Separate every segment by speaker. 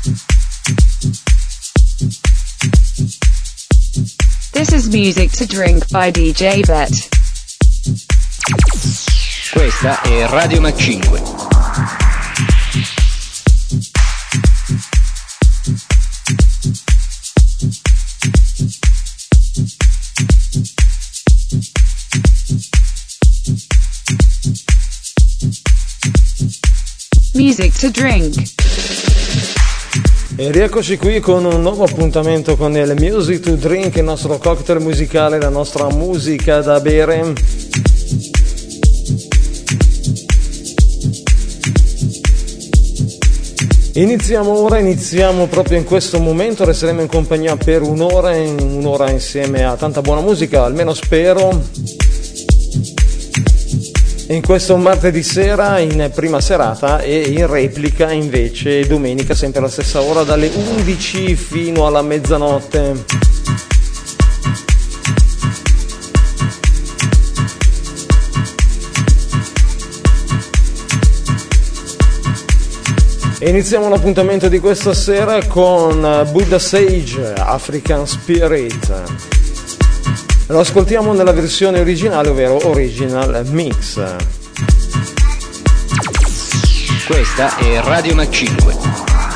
Speaker 1: This is Music to Drink by DJ Bet.
Speaker 2: Questa è Radio Mac 5.
Speaker 1: Music to Drink.
Speaker 3: E rieccoci qui con un nuovo appuntamento con il Music to Drink, il nostro cocktail musicale, la nostra musica da bere. Iniziamo proprio in questo momento, resteremo in compagnia per un'ora insieme a tanta buona musica, almeno spero. In questo martedì sera in prima serata e in replica invece domenica sempre alla stessa ora dalle 11 fino alla mezzanotte. Iniziamo l'appuntamento di questa sera con Buddha Sage, African Spirit. Lo ascoltiamo nella versione originale, ovvero Original Mix.
Speaker 2: Questa è Radio Mac 5.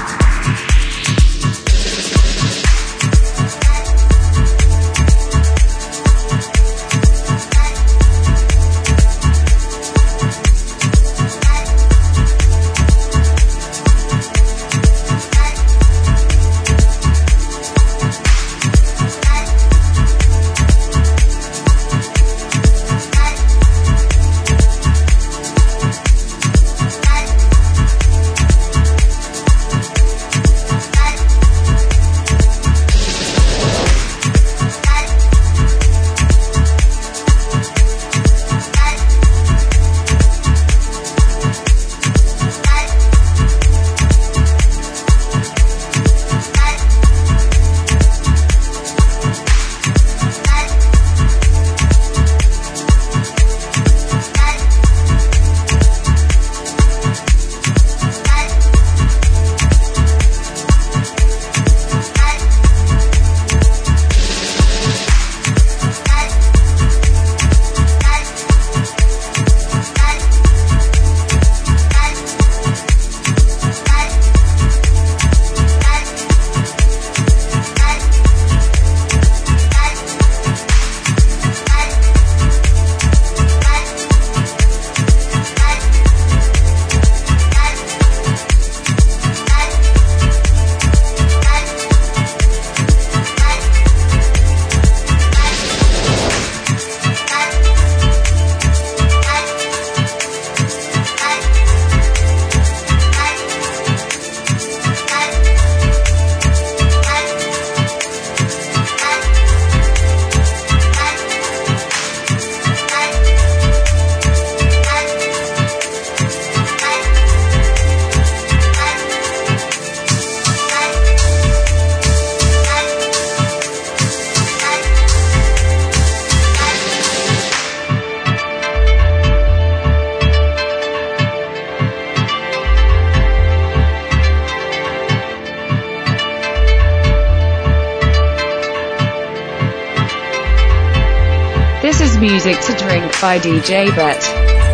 Speaker 1: This is Music to Drink by DJ Bet.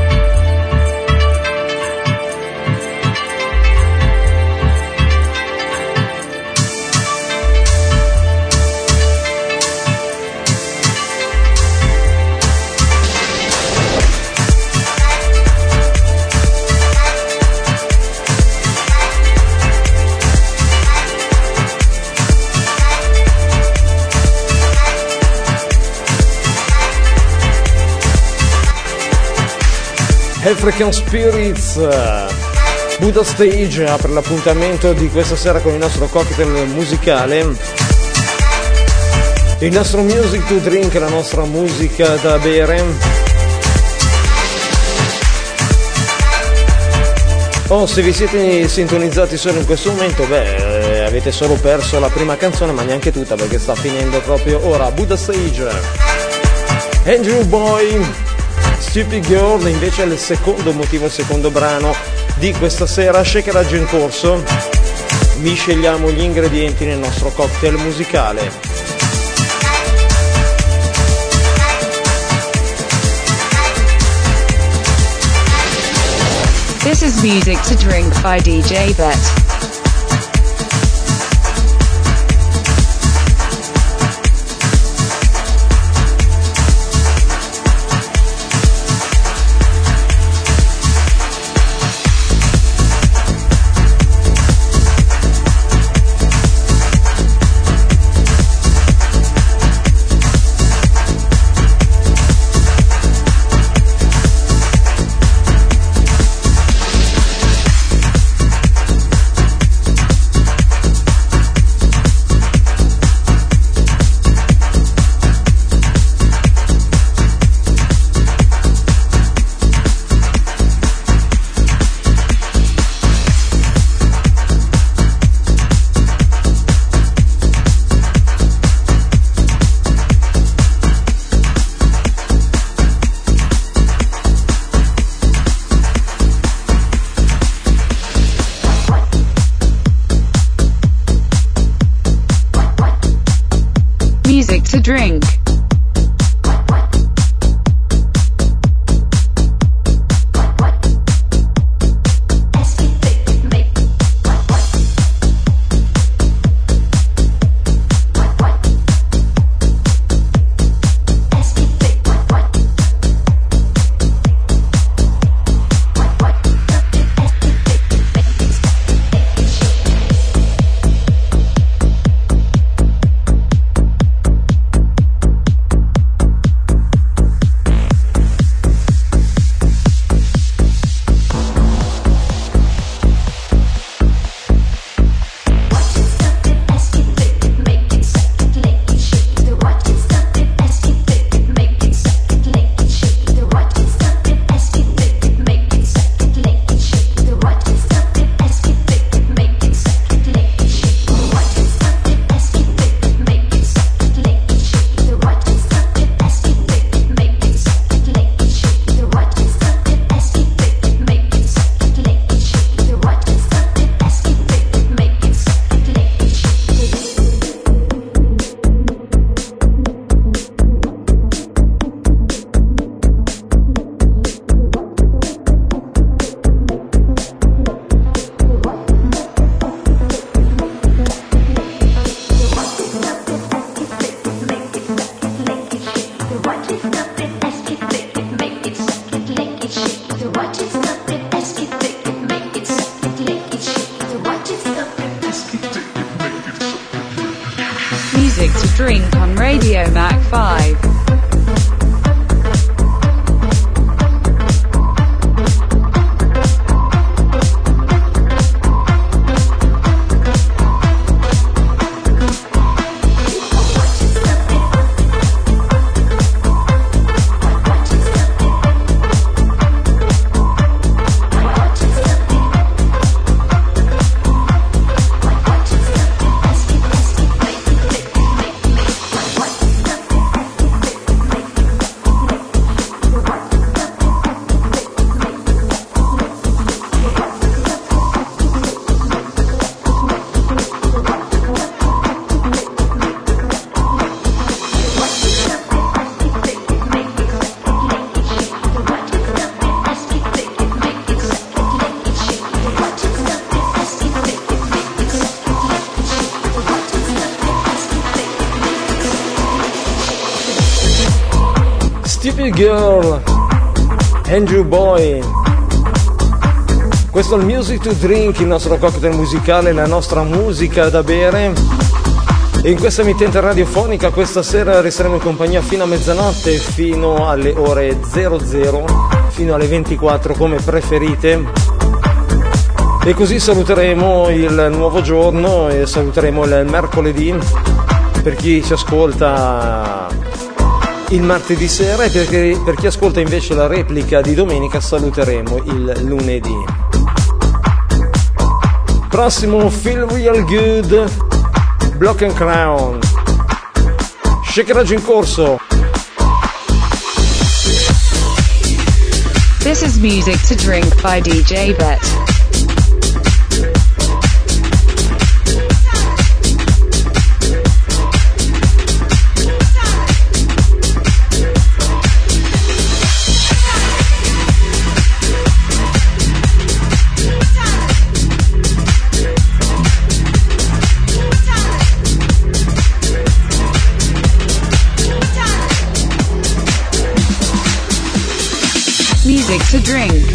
Speaker 3: African Spirits, Buddha Sage apre l'appuntamento di questa sera con il nostro cocktail musicale, il nostro Music to Drink, la nostra musica da bere. Se vi siete sintonizzati solo in questo momento, avete solo perso la prima canzone, ma neanche tutta, perché sta finendo proprio ora. Buddha Sage, Andrew Boy, Stupid Girl invece è il secondo motivo, il secondo brano di questa sera. Shakerage in corso. misceliamo gli ingredienti nel nostro cocktail musicale.
Speaker 1: This is Music to Drink by DJ Bet. Music to drink. Music to drink on Radio Mac 5.
Speaker 3: Stupid Girl, Andrew Boy. Questo è il Music to Drink, il nostro cocktail musicale, la nostra musica da bere. E in questa emittente radiofonica questa sera resteremo in compagnia fino a mezzanotte, fino alle ore 00, fino alle 24 come preferite. E così saluteremo il nuovo giorno e saluteremo il mercoledì per chi ci ascolta il martedì sera, e per chi ascolta invece la replica di domenica saluteremo il lunedì. Prossimo Feel Real Good, Block and Crown, shakeraggio in corso.
Speaker 1: This is Music to Drink by DJ Bet. to drink.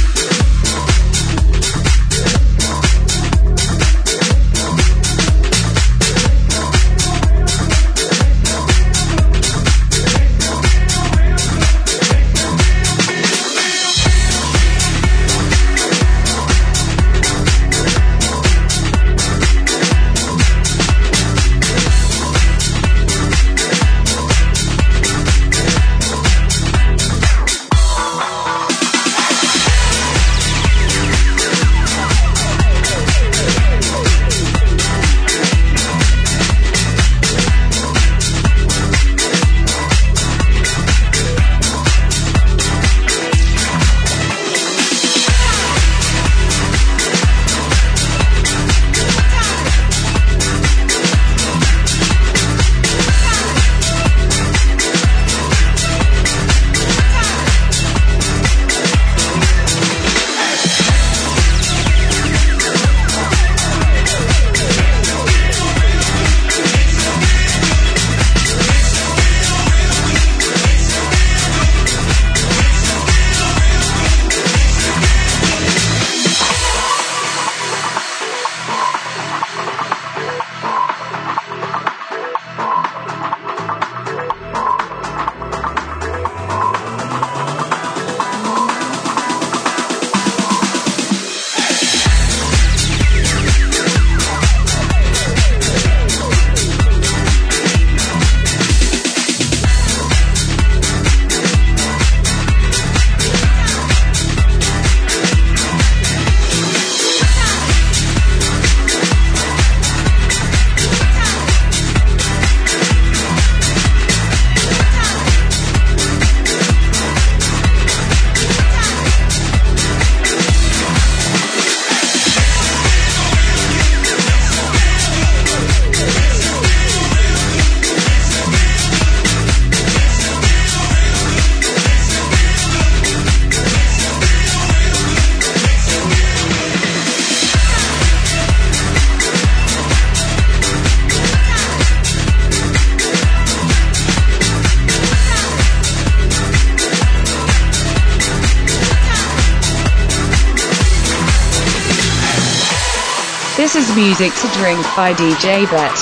Speaker 1: This is Music to Drink by DJ Bet.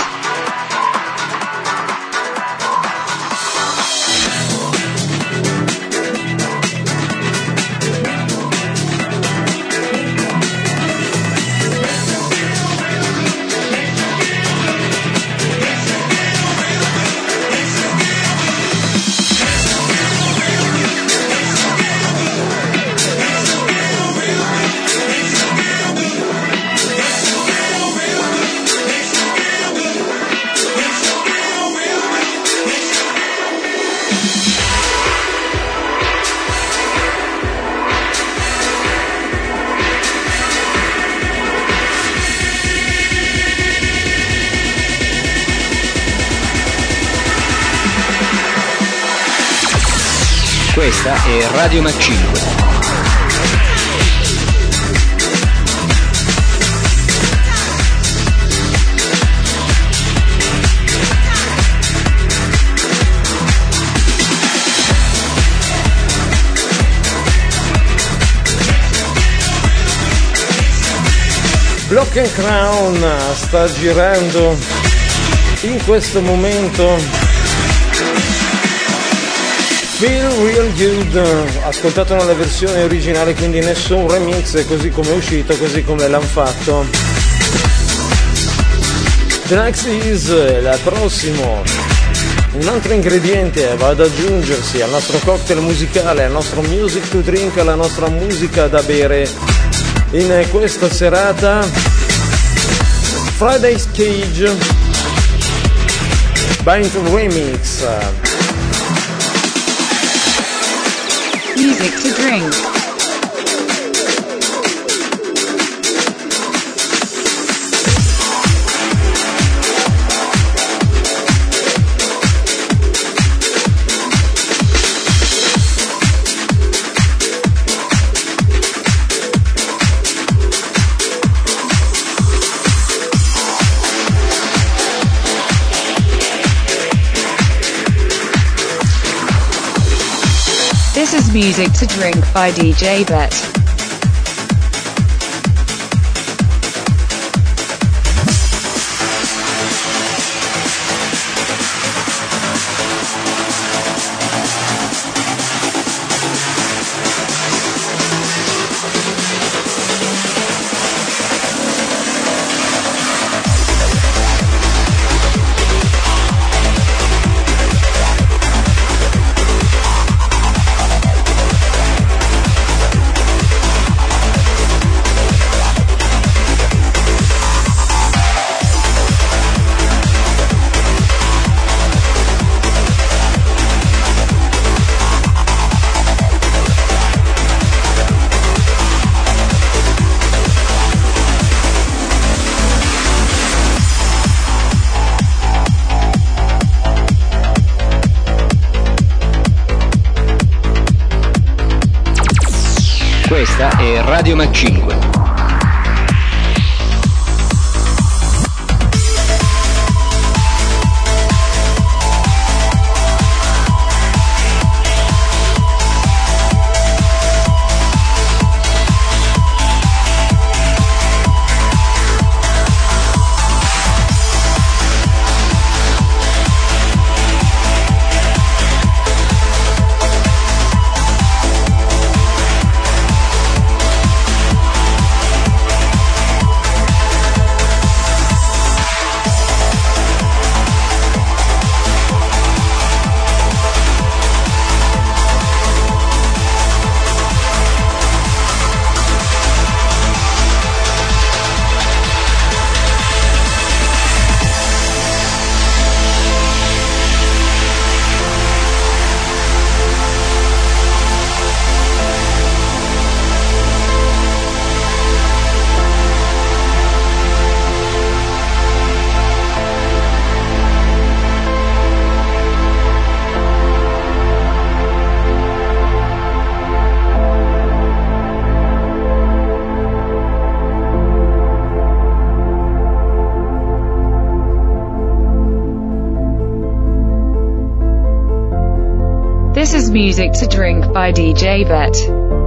Speaker 2: Questa è Radio Mac 5.
Speaker 3: Block and Crown sta girando in questo momento Feel Real Good, ascoltato nella versione originale, quindi nessun remix, così come è uscito, così come l'hanno fatto. The next is il prossimo, un altro ingrediente va ad aggiungersi al nostro cocktail musicale, al nostro music to drink, alla nostra musica da bere in questa serata. Friday's Cage Bind Remix.
Speaker 1: Music to drink. This is Music to Drink by DJ Bet.
Speaker 2: Questa è Radio Mac 5.
Speaker 1: This is Music to Drink by DJ Bet.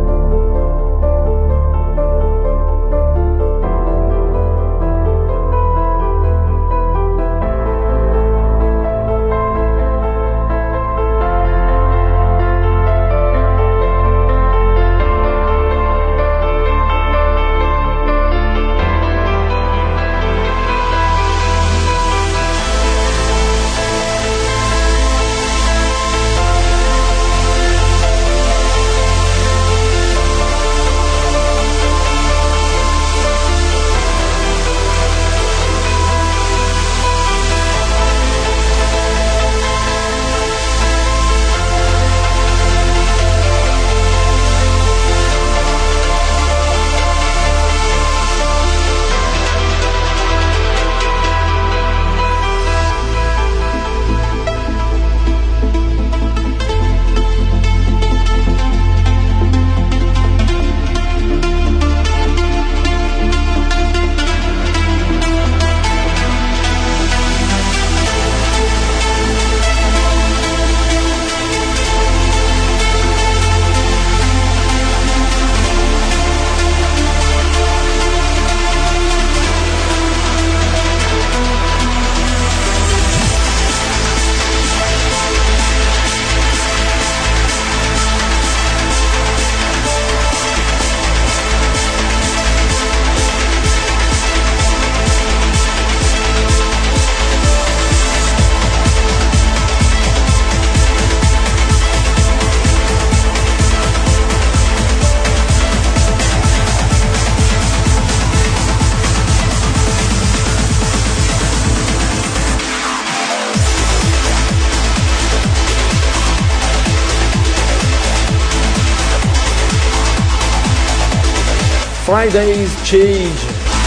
Speaker 3: Friday's Change.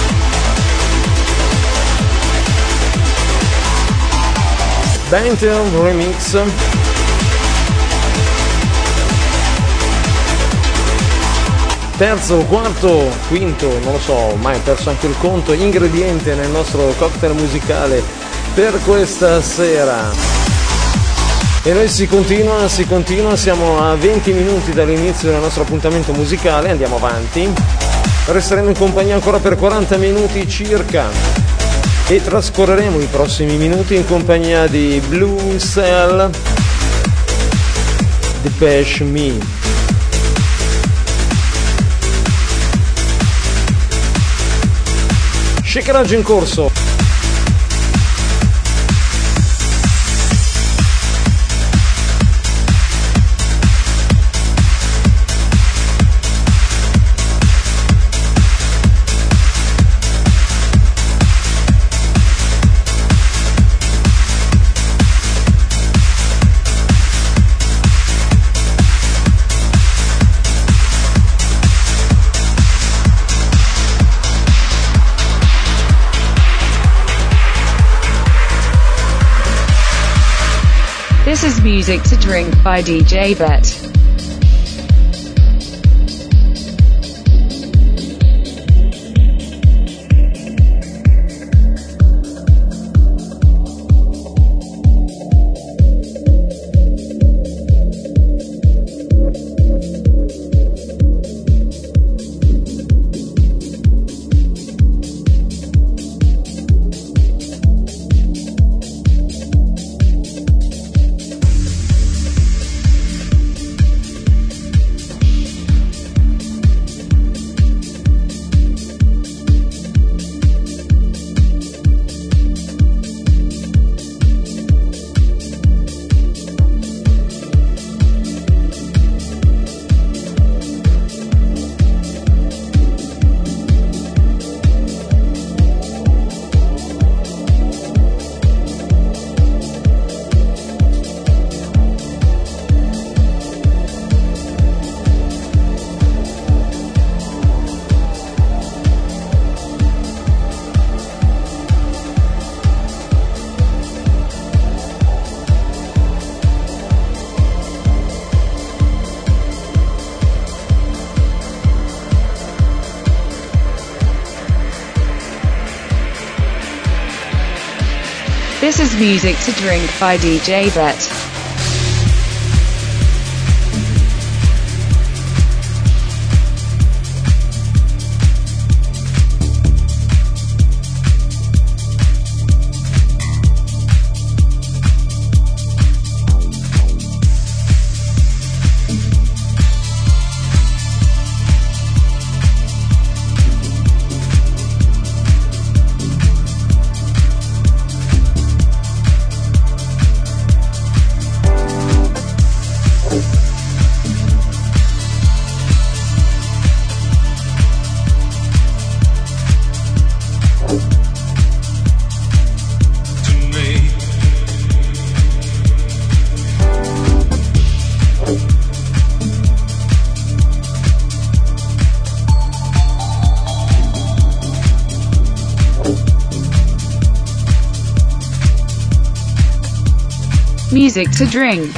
Speaker 3: Banter Remix. Terzo, quarto, quinto, non lo so, ormai ho perso anche il conto, ingrediente nel nostro cocktail musicale per questa sera. E noi si continua, siamo a 20 minuti dall'inizio del nostro appuntamento musicale, andiamo avanti. Resteremo in compagnia ancora per 40 minuti circa e trascorreremo i prossimi minuti in compagnia di Blue Cell, Depeche Me. Shakeraggio in corso.
Speaker 1: This is Music to Drink by DJ Bet. This is Music to Drink by DJ Bet. Music to Drink.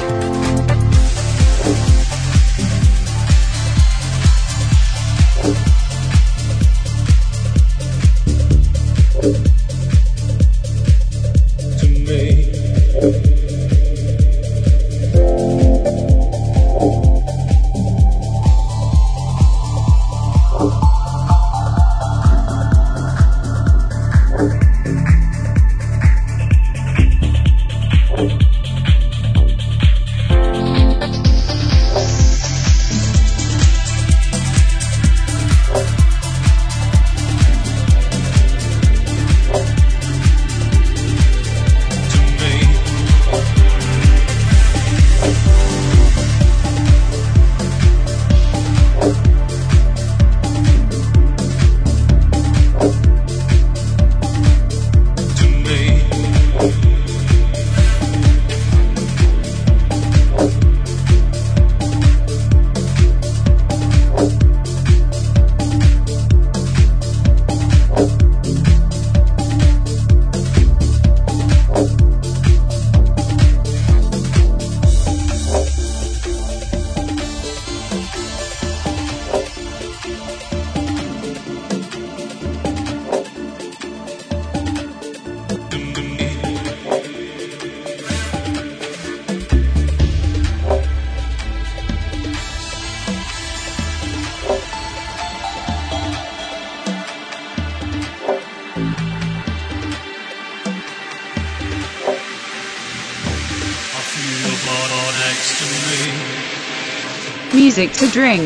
Speaker 1: music to drink.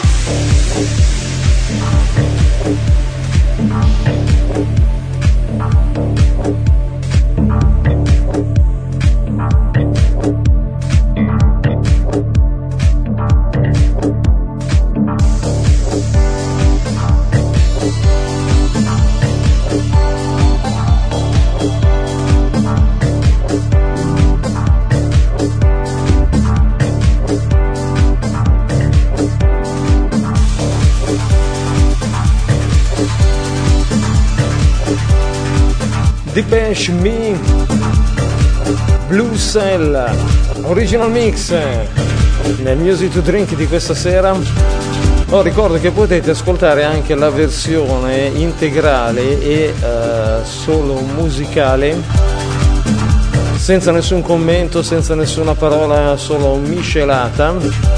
Speaker 3: Depeche Me, Blue Cell, original mix nel Music to Drink di questa sera. Ricordo che potete ascoltare anche la versione integrale e solo musicale, senza nessun commento, senza nessuna parola, solo miscelata,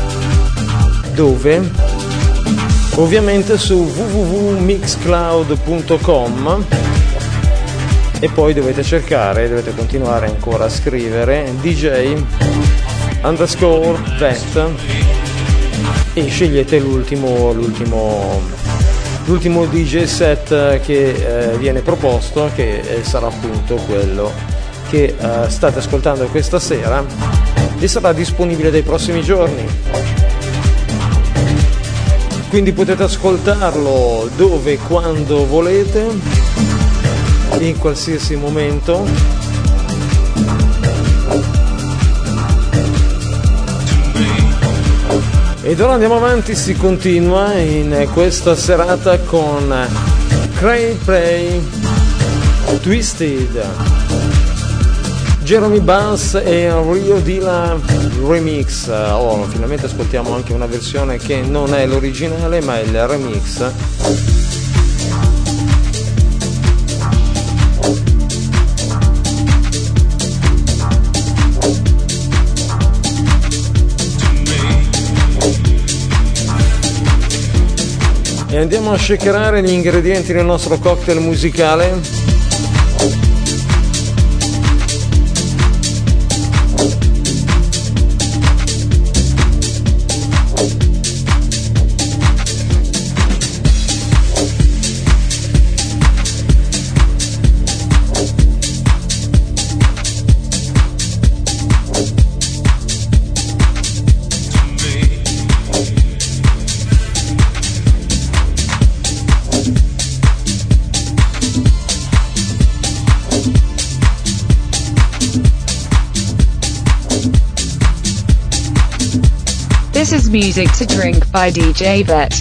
Speaker 3: dove? Ovviamente su www.mixcloud.com. E poi dovete continuare ancora a scrivere DJ_vet e scegliete l'ultimo DJ set che viene proposto, che sarà appunto quello che state ascoltando questa sera e sarà disponibile dai prossimi giorni. Quindi potete ascoltarlo dove, quando volete, in qualsiasi momento. Ed ora andiamo avanti, si continua in questa serata con Cray Pray Twisted, Jeremy Bass e Rio Dilla remix. Finalmente ascoltiamo anche una versione che non è l'originale ma è il remix. E andiamo a shakerare gli ingredienti del nostro cocktail musicale.
Speaker 1: This is Music to Drink by DJ Bet.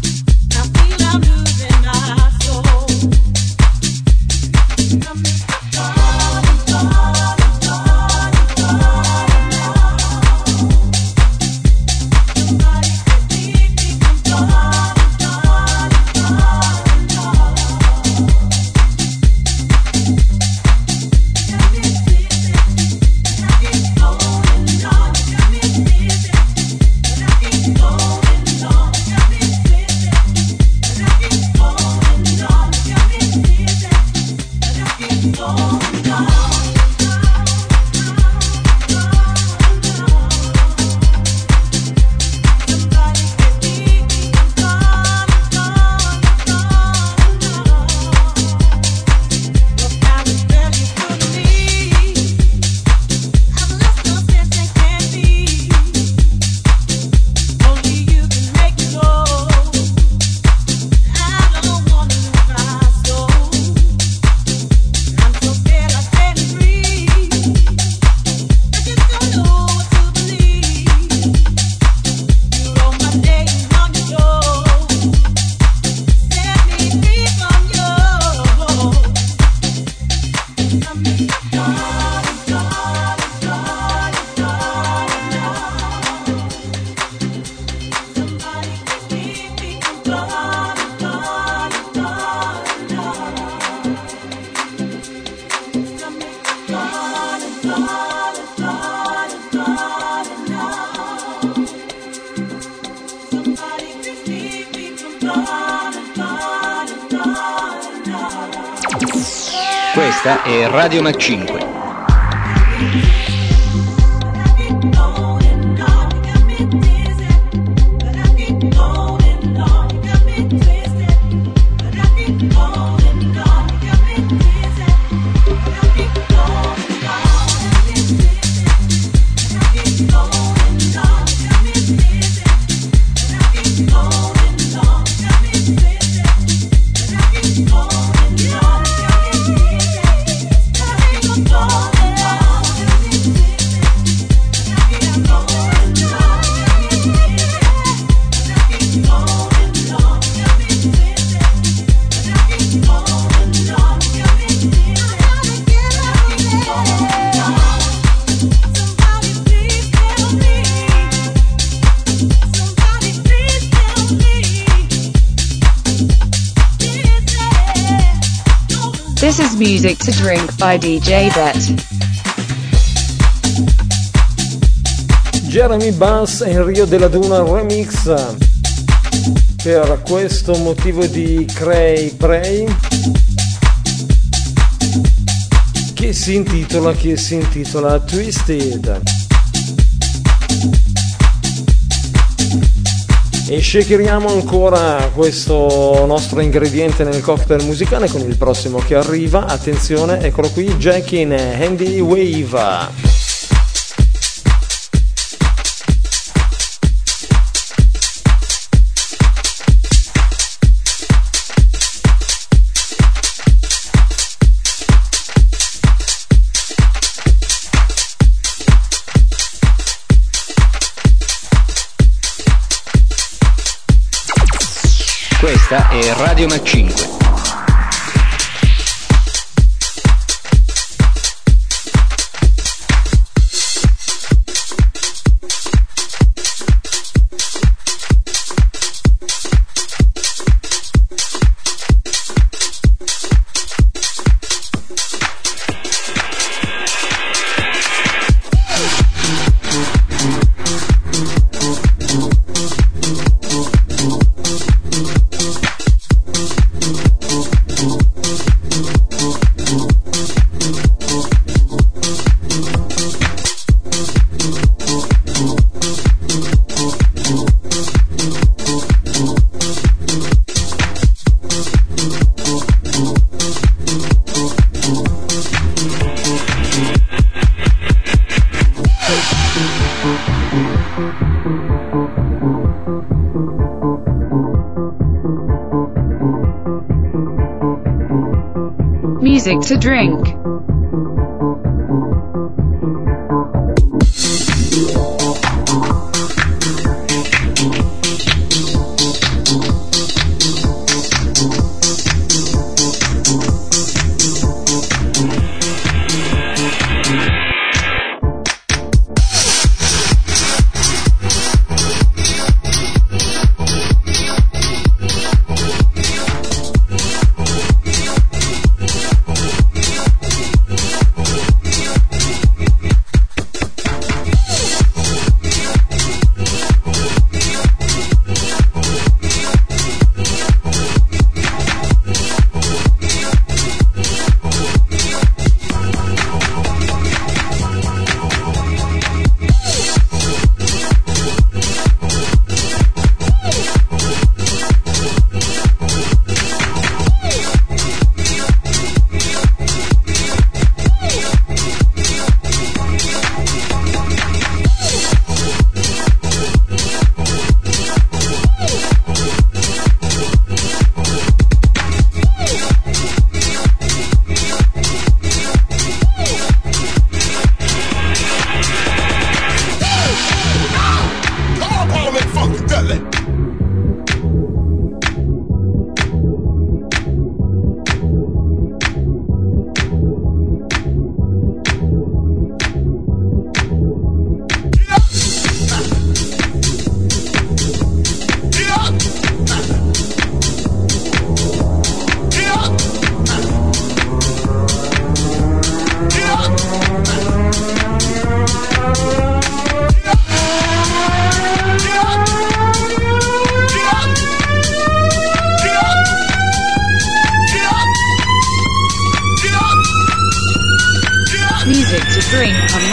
Speaker 4: Come
Speaker 2: Questa è Radio Mac 5.
Speaker 1: This is Music to Drink by DJ Bet.
Speaker 3: Jeremy Bass e Rio della Duna remix per questo motivo di Cray Pray che si intitola Twisted. E shakeriamo ancora questo nostro ingrediente nel cocktail musicale con il prossimo che arriva. Attenzione, eccolo qui, Jackin Handy Wave.
Speaker 2: Questa è Radio Mac 5.
Speaker 1: Music to Drink.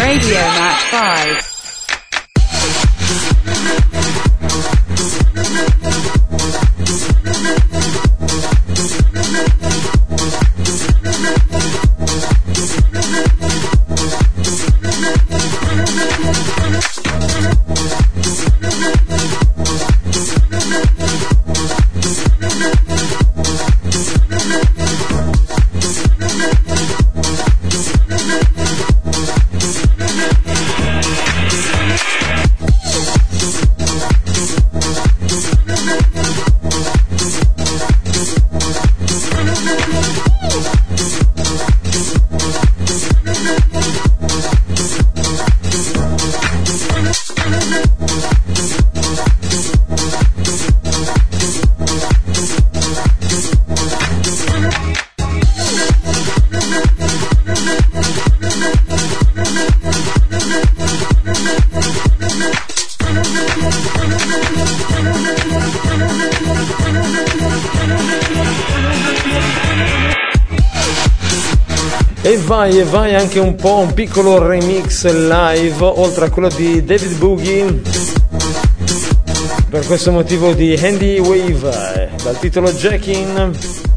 Speaker 1: Radio Mac 5.
Speaker 3: E vai anche un po' un piccolo remix live oltre a quello di David Boogie, per questo motivo di Andy Wave dal titolo Jackin',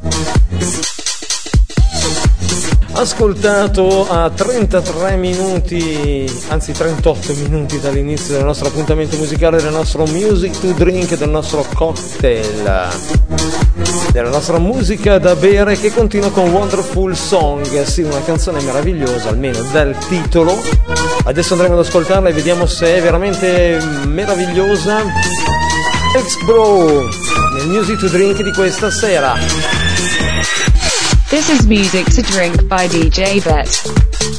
Speaker 3: ascoltato a 33 minuti, anzi 38 minuti dall'inizio del nostro appuntamento musicale, del nostro Music to Drink, del nostro cocktail, della nostra musica da bere, che continua con Wonderful Song. Sì, una canzone meravigliosa, almeno dal titolo. Adesso andremo ad ascoltarla e vediamo se è veramente meravigliosa. X-Bro nel Music to Drink di questa sera.
Speaker 1: This is Music to Drink by DJ Bet.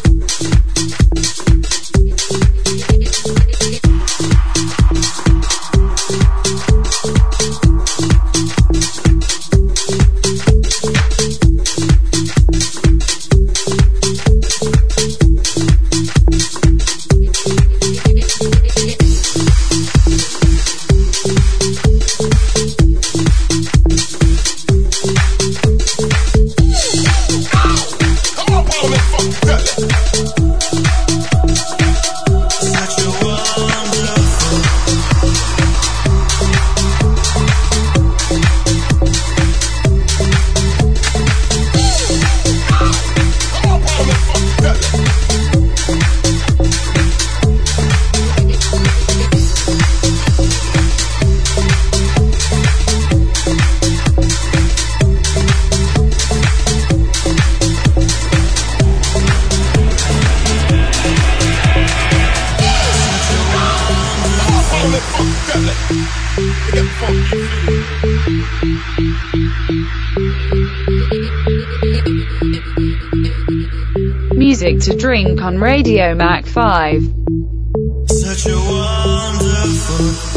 Speaker 1: Music to Drink on Radio Mac 5.
Speaker 4: Such a wonderful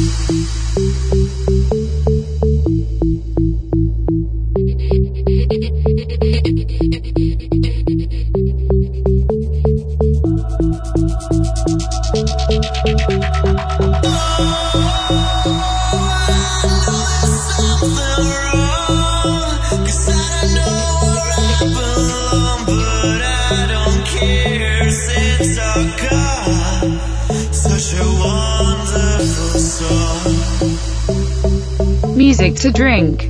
Speaker 1: Music to Drink.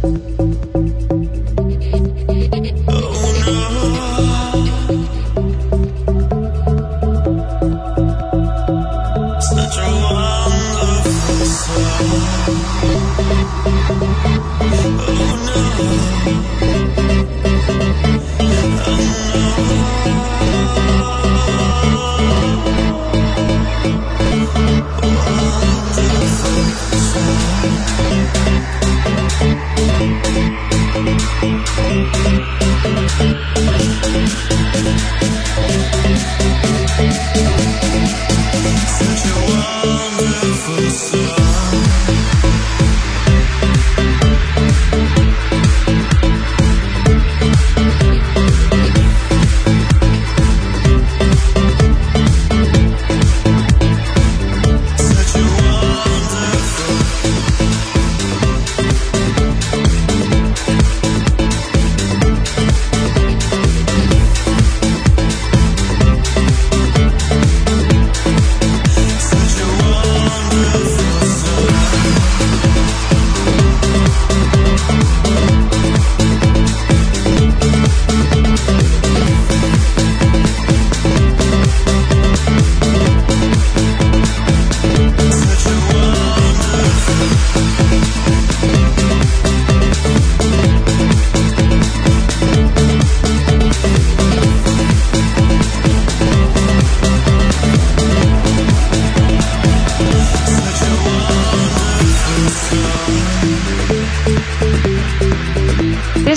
Speaker 4: Such a wonderful song.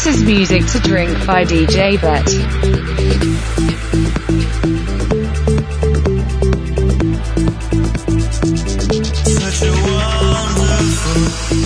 Speaker 1: This is Music to Drink by DJ Bet.
Speaker 4: Such a wonderful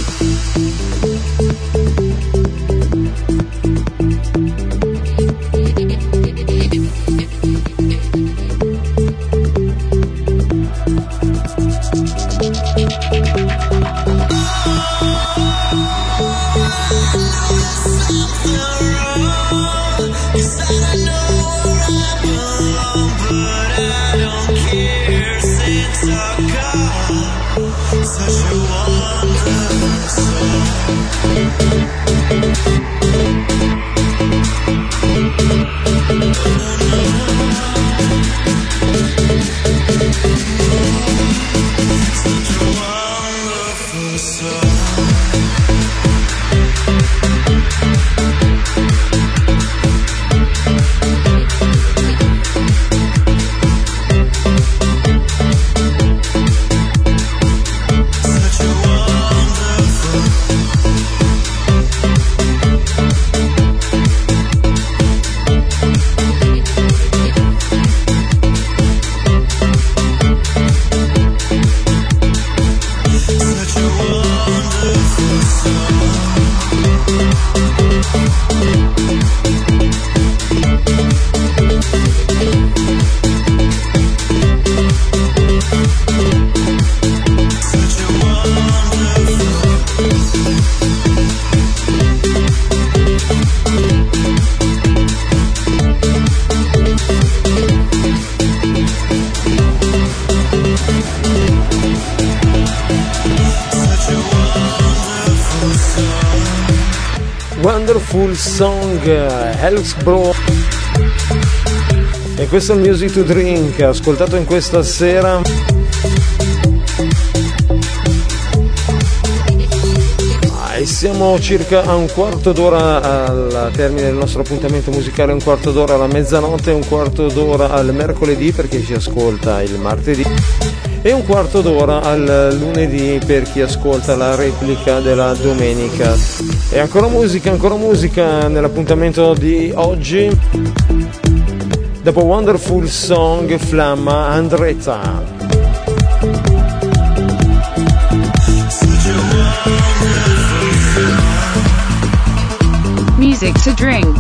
Speaker 3: Wonderful Song, Alex Bro. E questo è il Music to Drink, ascoltato in questa sera. E siamo circa a un quarto d'ora al termine del nostro appuntamento musicale, un quarto d'ora alla mezzanotte, un quarto d'ora al mercoledì per chi ci ascolta il martedì e un quarto d'ora al lunedì per chi ascolta la replica della domenica. E ancora musica nell'appuntamento di oggi. Dopo Wonderful Song, Flamma, Andretta.
Speaker 1: Music to Drink.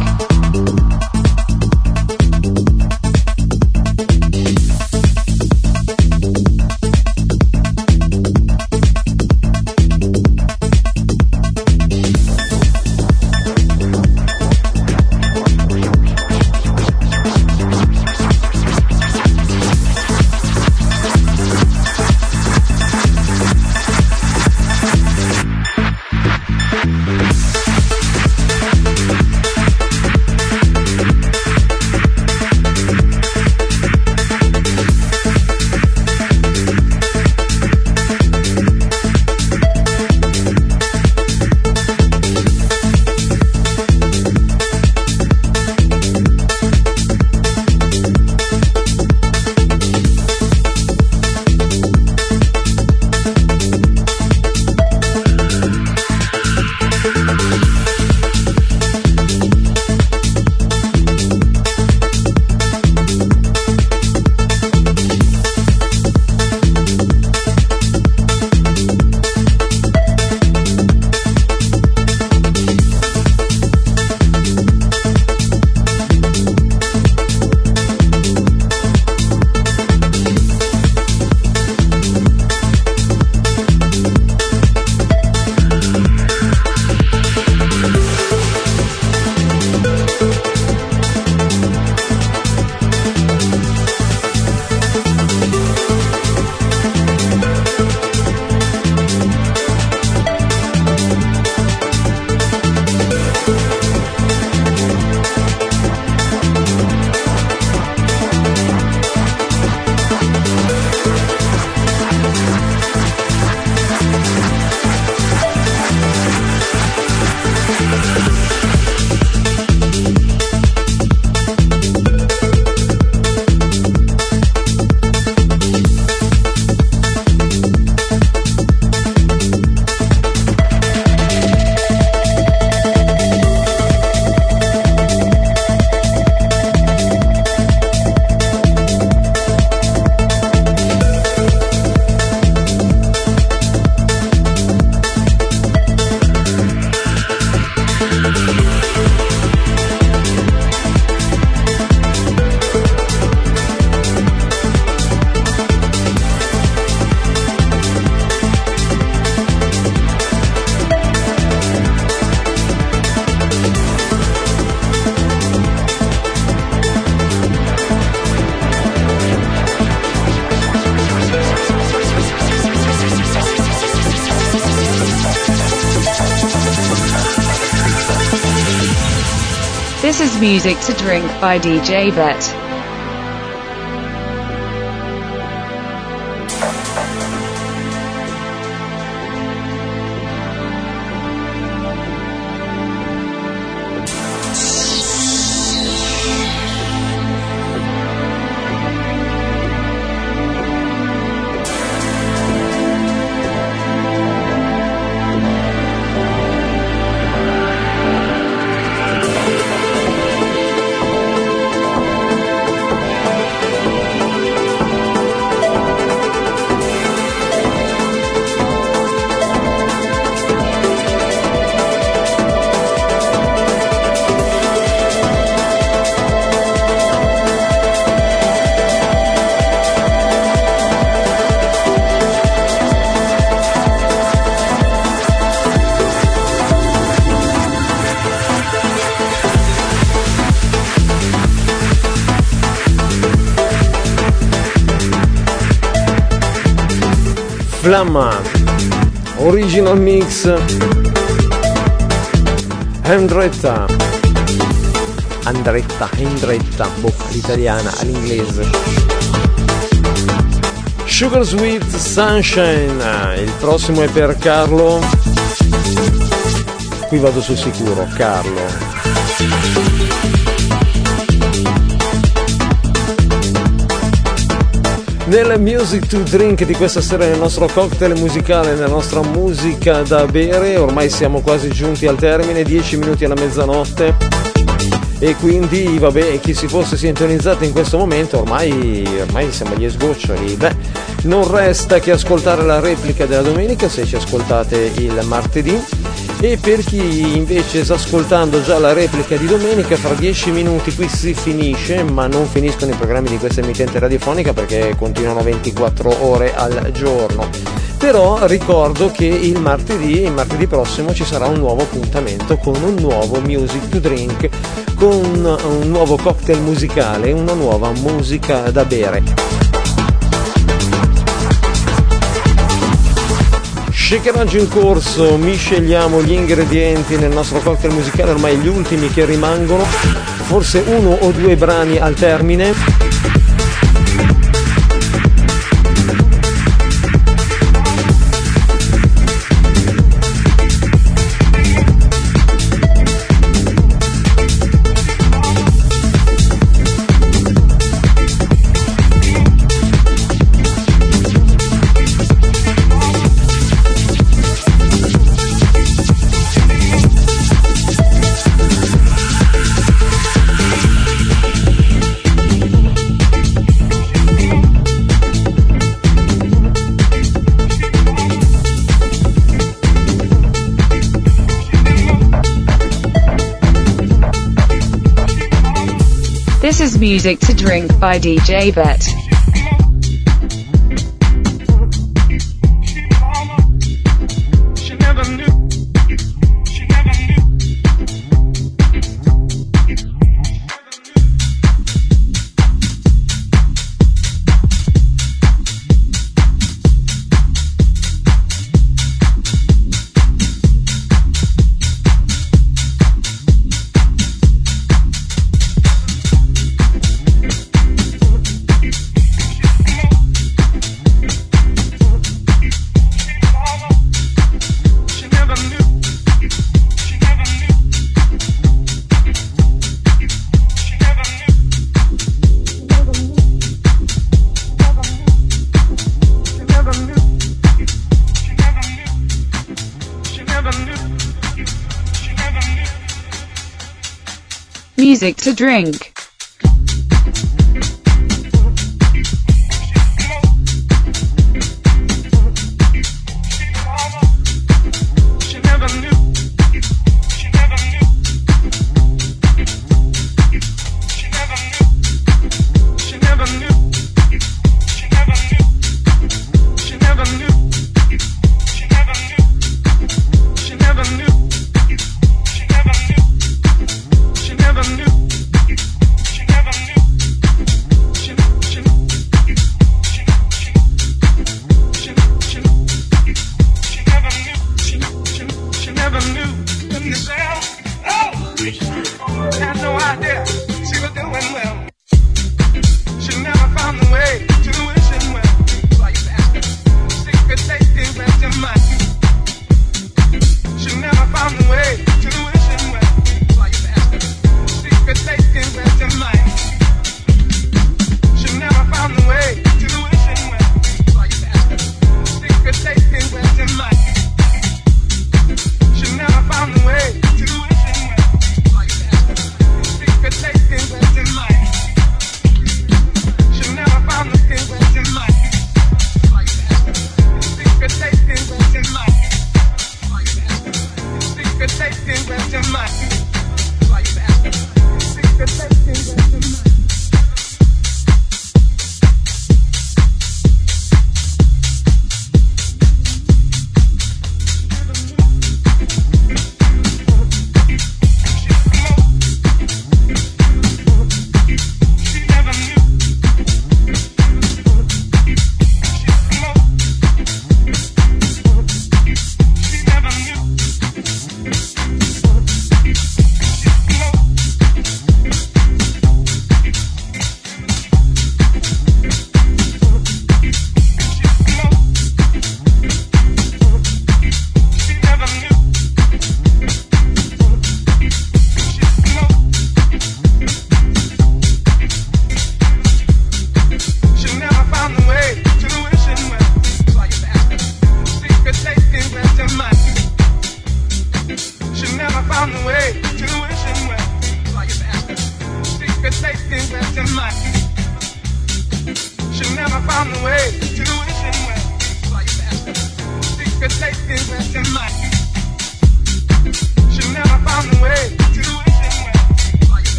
Speaker 1: This is Music to Drink by DJ Bet.
Speaker 3: Flamma Original Mix Andretta, l'italiana all'inglese. Sugar Sweet Sunshine, il prossimo è per Carlo, qui vado sul sicuro, Carlo. Nel Music to Drink di questa sera, nel nostro cocktail musicale, nella nostra musica da bere, ormai siamo quasi giunti al termine, 10 minuti alla mezzanotte, e quindi vabbè, chi si fosse sintonizzato in questo momento ormai siamo agli sgoccioli. Non resta che ascoltare la replica della domenica se ci ascoltate il martedì, e per chi invece sta ascoltando già la replica di domenica, fra 10 minuti qui si finisce, ma non finiscono i programmi di questa emittente radiofonica perché continuano 24 ore al giorno. Però ricordo che il martedì prossimo ci sarà un nuovo appuntamento con un nuovo Music to Drink, con un nuovo cocktail musicale, una nuova musica da bere. Shakeraggio in corso, misceliamo gli ingredienti nel nostro cocktail musicale, ormai gli ultimi che rimangono, forse 1 o 2 brani al termine.
Speaker 1: This is Music to Drink by DJ Bet. Music to Drink.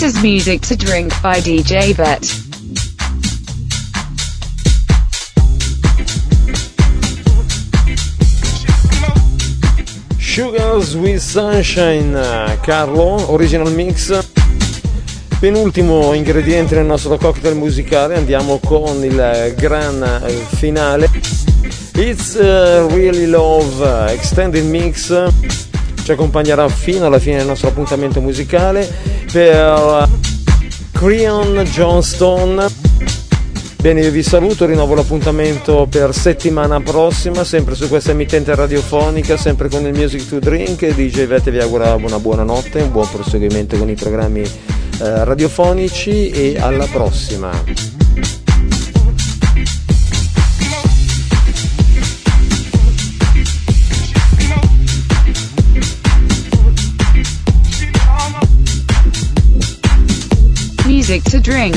Speaker 1: This is Music to Drink by DJ Bet.
Speaker 3: Sugars with Sunshine, Carlo, original mix. Penultimo ingrediente nel nostro cocktail musicale, andiamo con il gran finale. It's Really Love, extended mix, ci accompagnerà fino alla fine del nostro appuntamento musicale per Creon Johnston. Bene, io vi saluto, rinnovo l'appuntamento per settimana prossima, sempre su questa emittente radiofonica, sempre con il Music to Drink. DJ Vette vi augura una buona notte, un buon proseguimento con i programmi radiofonici e alla prossima.
Speaker 1: Music to Drink.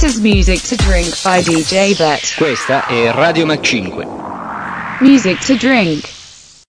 Speaker 1: is Music to Drink by DJ Bet.
Speaker 2: Questa è Radio Mac 5.
Speaker 1: Music to Drink.